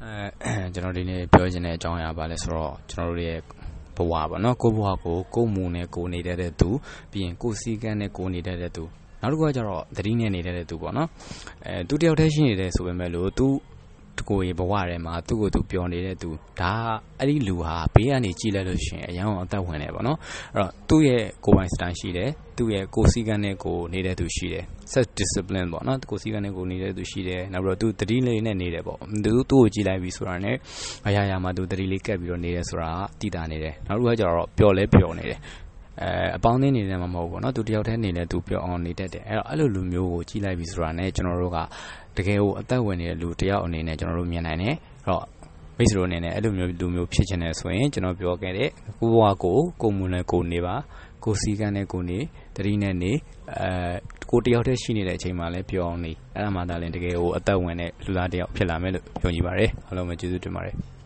ကျွန်တော်ဒီနေ့ပြောချင်တဲ့အကြောင်းအရာပါလဲဆိုတော့ကျွန်တော်တို့ရဲ့ဘဝပေါ့နော်ကိုယ့်ဘဝကိုမူနဲ့ကိုနေတတ်တဲ့သူပြီးရင်ကိုယ်စည်းကမ်းနဲ့ကိုနေတတ်တဲ့သူနောက်တစ်ခုကကျတော့သတိနဲ့နေတတ်တဲ့သူပေါ့နော်သူတယောက်တည်းရှိနေတယ်ဆိုပေမဲ့လို့သူကိုယ်ရဲ့ဘဝထဲမှာသူ့ကိုယ်သူပျော်နေတဲ့သူဒါအဲ့ဒီလူဟာဘေးကနေကြည့်လိုက်လို့ရှိရင်အရင်ကအသက်ဝင်နေပေါ့နော်အဲ့တော့သူ့ရဲ့ကိုယ်ပိုင်စတိုင်ရှိတယ်သူ့ရဲ့ကိုယ်စည်းကမ်းနဲ့ကိုနေတဲ့သူရှိတယ် self discipline ပေါ့နော်ကိုယ်စည်းကမ်းနဲ့ကိုနေတဲ့သူရှိတယ်နောက်ပြီးတော့သူသတိလေးနဲ့နေတယ်ပေါ့သူ့ကိုကြည့်လိုက်ပြီဆိုတာနဲ့အရာရာမှာသူသတိလေးကပ်ပြီးတော့နေတယ်ဆိုတာတည်တာနေတယ်နောက်တစ်ခုကကျတော့ပျော်နေတယ်အပေါင်းအသင်းနေတယ်မှာမဟုတ်ဘူးเนาะသူတယောက်တည်းနေလဲသူပြောအောင်နေတတ်တယ်အဲ့လိုလူမျိုးကိုကြည့်လိုက်ပြီဆိုတာနဲ့ကျွန်တော်တို့ကတကယ်ကိုအသက်ဝင်နေတဲ့လူတယောက်အနေနဲ့ကျွန်တော်တို့မြင်နိုင်တယ်အဲ့တော့မိတ်ဆွေတို့အနေနဲ့အဲ့လိုမျိုးလူမျိုးဖြစ်ချင်တယ်ဆိုရင်ကျွန်တော်ပြောခဲ့တဲ့ကိုဘဝကိုမူနဲ့ကိုနေပါကိုစီကန်းနဲ့ကိုနေတတိနဲ့နေကိုတယောက်တည်းရှိနေတဲ့အချိန်မှာလည်းပြောအောင်နေအဲ့ဒါမှသာလဲတကယ်ကိုအသက်ဝင်တဲ့လူသားတယောက်ဖြစ်လာမယ်လို့ယုံကြည်ပါတယ်အားလုံးပဲကျေးဇူးတင်ပါတယ်